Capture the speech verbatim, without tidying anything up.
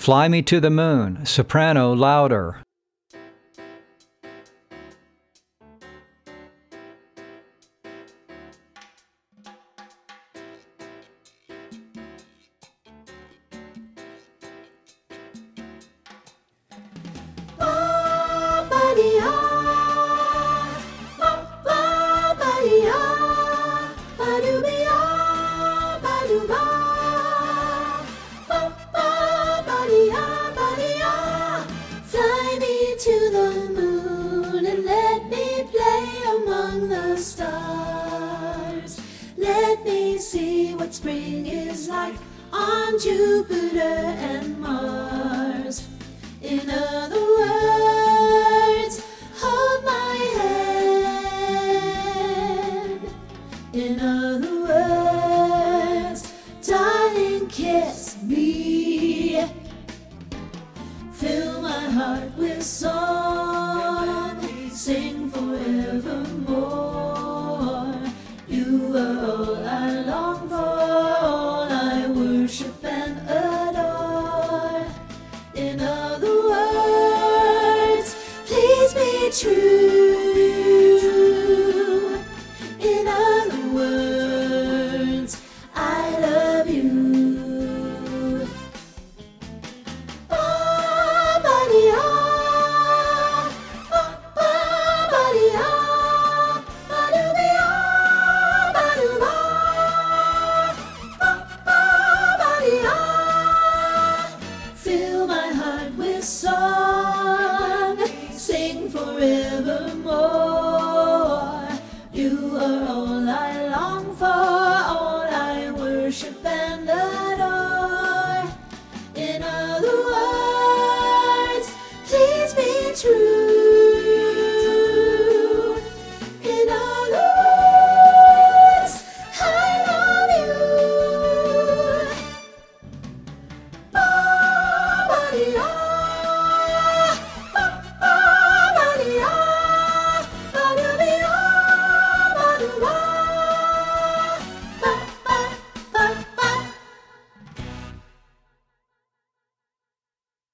Fly me to the moon, soprano louder. Fly me to the moon and let me play among the stars. Let me see what spring is like on Jupiter and Mars. In other words, hold my hand. In other words, darling, kiss me. Fill my heart with song, sing forevermore. You are all I long for, all I worship and adore. In other words, please be true. In other words, I love you. Fill my heart with song, sing forevermore. You are all I long for, all I worship and adore. In other words, please be true.